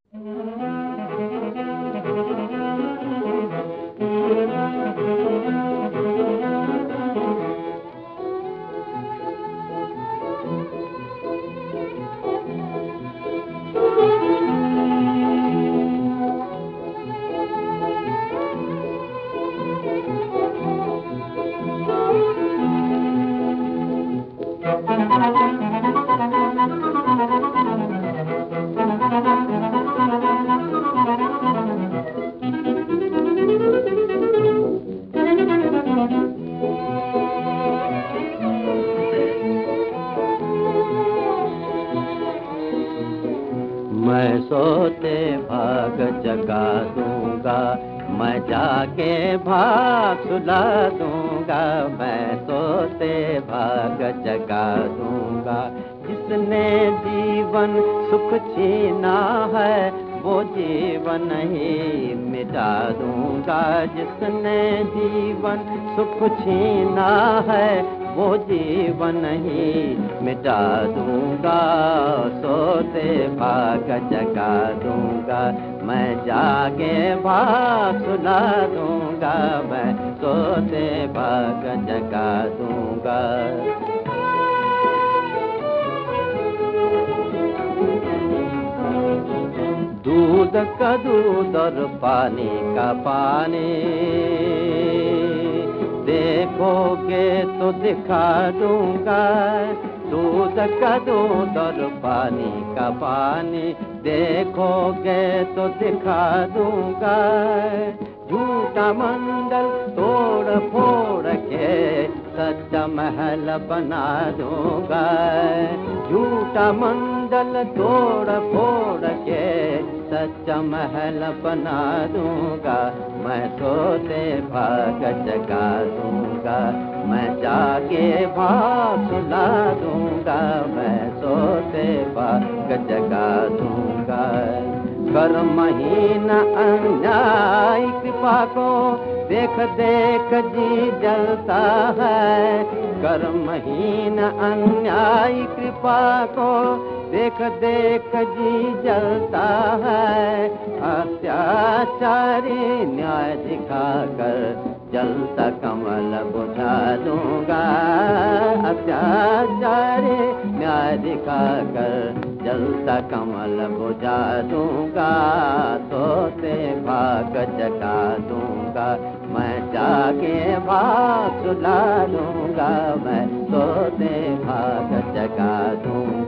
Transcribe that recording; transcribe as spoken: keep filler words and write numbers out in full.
मैं सोते भाग जगा दूंगा, मैं जाके भाग सुला दूंगा। मैं सोते भाग जगा दूंगा। जिसने जीवन सुख छीना है वो जीवन ही मिटा दूंगा। जिसने जीवन सुख छीना है वो जीवन ही मिटा दूंगा। सोते भाग जगा दूंगा, मैं जागे भाग सुला दूंगा। मैं सोते भाग जगा दूंगा। दूध का दूध और पानी का पानी, देखोगे तो दिखा दूंगा। दूध का दूध और पानी का पानी, देखोगे तो दिखा दूंगा। झूठा मंडल तोड़ फोड़ के सच्चा महल बना दूंगा। झूठा मंडल तोड़ फोड़ के सच्चा महल बना दूंगा। मैं सोते भाग जगा दूंगा, मैं जागे भाग सुला दूंगा। मैं सोते भाग जगा दूंगा। कर महीना अन्याय कृपा को देख देख जी जलता है। कर महीना अन्याय कृपा को देख देख जी जलता है। अत्याचारी न्याय दिखाकर जलता कमल बुझा दूंगा। अत्याचारी न्याय दिखाकर जलता कमल बुझा दूंगा। सोते भाग जगा दूंगा, मैं जागे भाग सुला दूंगा। मैं सोते भाग जगा दूंगा।